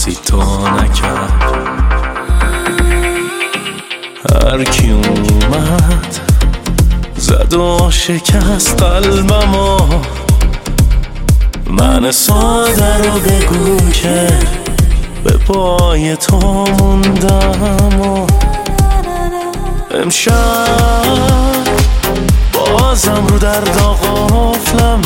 کسی تو نکرد. هر کی اومد زد و شکست قلبمو، من ساده رو بگو که به پای تو موندم و امشب بازم رو دردا قفلم،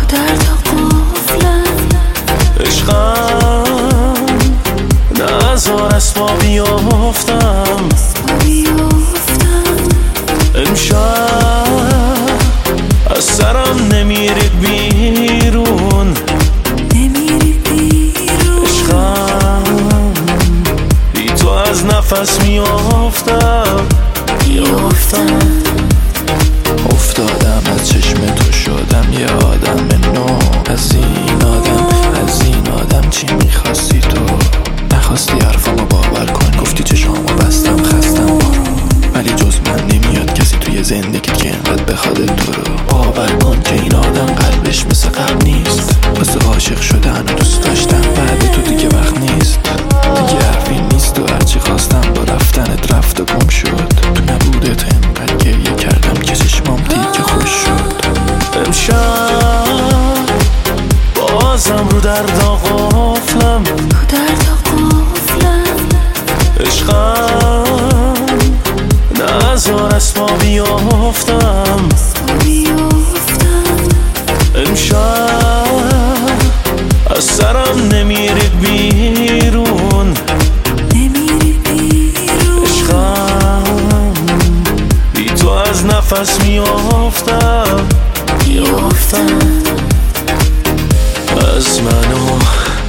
عشقم نذار از پا بیافتم. امشب از سرم نمیرید بیرون، عشقم بی تو از نفس میافتم. افتادم از چشم تو شدم یه آدم نو، از این آدم چی میخواستی تو؟ نخواستی حرفامو باور کنی، گفتی چشامو بستم خستم برو، ولی جز من نمیاد کسی توی زندگیت که اینقدر بخواد تو رو. باور کن که این آدم قلبش مثل قبل نیست، واسه عاشق شدن و دوست داشتن بعد تو دیگه وقت نیست، دیگه حرفی نیست و هرچی خواستم با رفتنت رفت و گم شد. تو نبودت اینقدر گریه کردم که چشمام دیگه خوش شد. امشب بازم رو دردا قفلم، عشقم نذار از پا بیافتم. امشب از سرم نمیرید بیرون، عشقم بی تو از نفس میافتم. از من و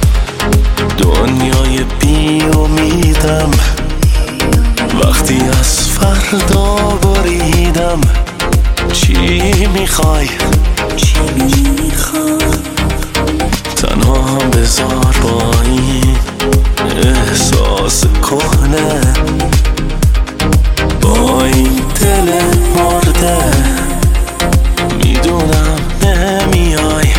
دنیای بی امیدم، وقتی از فردا بریدم. چی میخوای؟ تنها بذار با این احساس کهنه، با این دل مرده. میدونم نمیای،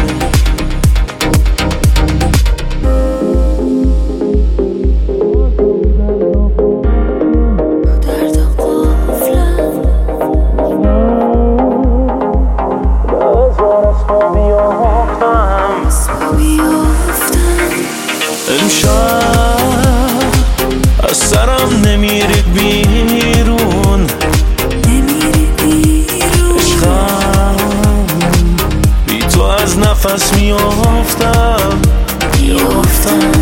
امشب از سرم نمیرید بیرون، عشقم بی تو از نفس میافتم.